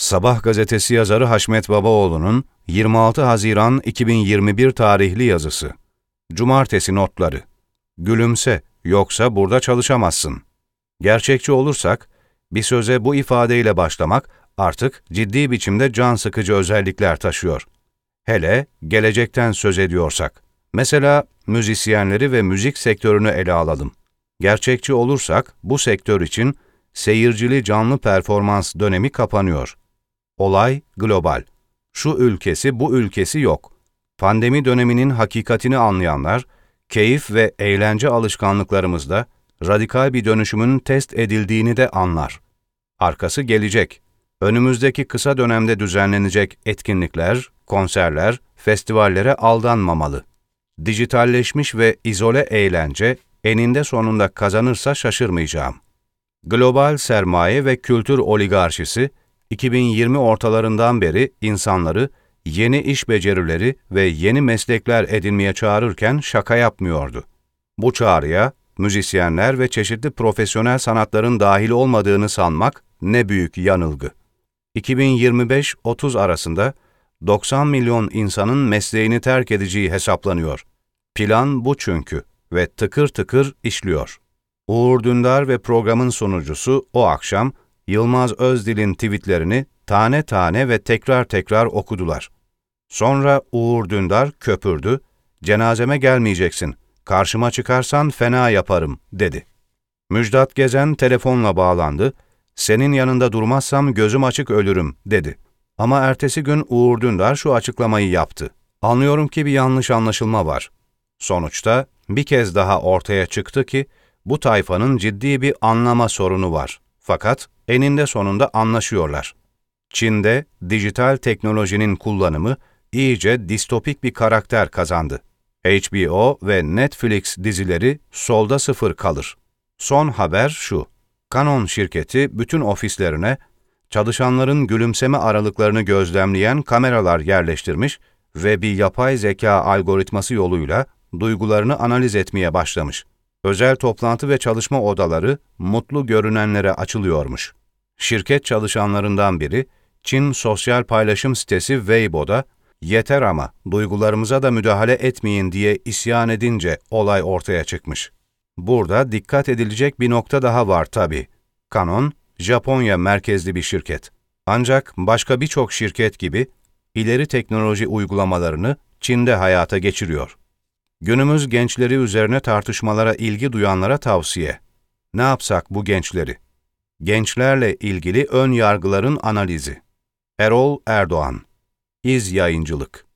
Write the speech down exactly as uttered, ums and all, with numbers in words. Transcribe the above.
Sabah gazetesi yazarı Haşmet Babaoğlu'nun yirmi altı Haziran iki bin yirmi bir tarihli yazısı. Cumartesi notları. Gülümse, yoksa burada çalışamazsın. Gerçekçi olursak, bir söze bu ifadeyle başlamak artık ciddi biçimde can sıkıcı özellikler taşıyor. Hele gelecekten söz ediyorsak. Mesela müzisyenleri ve müzik sektörünü ele alalım. Gerçekçi olursak bu sektör için seyircili canlı performans dönemi kapanıyor. Olay global. Şu ülkesi bu ülkesi yok. Pandemi döneminin hakikatini anlayanlar, keyif ve eğlence alışkanlıklarımızda radikal bir dönüşümün test edildiğini de anlar. Arkası gelecek. Önümüzdeki kısa dönemde düzenlenecek etkinlikler, konserler, festivallere aldanmamalı. Dijitalleşmiş ve izole eğlence eninde sonunda kazanırsa şaşırmayacağım. Global sermaye ve kültür oligarşisi, iki bin yirmi ortalarından beri insanları yeni iş becerileri ve yeni meslekler edinmeye çağırırken şaka yapmıyordu. Bu çağrıya müzisyenler ve çeşitli profesyonel sanatların dahil olmadığını sanmak ne büyük yanılgı. iki bin yirmi beş otuz arasında doksan milyon insanın mesleğini terk edeceği hesaplanıyor. Plan bu çünkü ve tıkır tıkır işliyor. Uğur Dündar ve programın sunucusu o akşam Yılmaz Özdil'in tweetlerini tane tane ve tekrar tekrar okudular. Sonra Uğur Dündar köpürdü, "Cenazeme gelmeyeceksin, karşıma çıkarsan fena yaparım," dedi. Müjdat Gezen telefonla bağlandı, "Senin yanında durmazsam gözüm açık ölürüm," dedi. Ama ertesi gün Uğur Dündar şu açıklamayı yaptı. "Anlıyorum ki bir yanlış anlaşılma var." Sonuçta bir kez daha ortaya çıktı ki bu tayfanın ciddi bir anlama sorunu var. Fakat eninde sonunda anlaşıyorlar. Çin'de dijital teknolojinin kullanımı iyice distopik bir karakter kazandı. H B O ve Netflix dizileri solda sıfır kalır. Son haber şu: Canon şirketi bütün ofislerine çalışanların gülümseme aralıklarını gözlemleyen kameralar yerleştirmiş ve bir yapay zeka algoritması yoluyla duygularını analiz etmeye başlamış. Özel toplantı ve çalışma odaları mutlu görünenlere açılıyormuş. Şirket çalışanlarından biri, Çin sosyal paylaşım sitesi Weibo'da "Yeter ama duygularımıza da müdahale etmeyin," diye isyan edince olay ortaya çıkmış. Burada dikkat edilecek bir nokta daha var tabii. Canon, Japonya merkezli bir şirket. Ancak başka birçok şirket gibi ileri teknoloji uygulamalarını Çin'de hayata geçiriyor. Günümüz gençleri üzerine tartışmalara ilgi duyanlara tavsiye. Ne yapsak bu gençleri? Gençlerle ilgili ön yargıların analizi. Erol Erdoğan, İz Yayıncılık.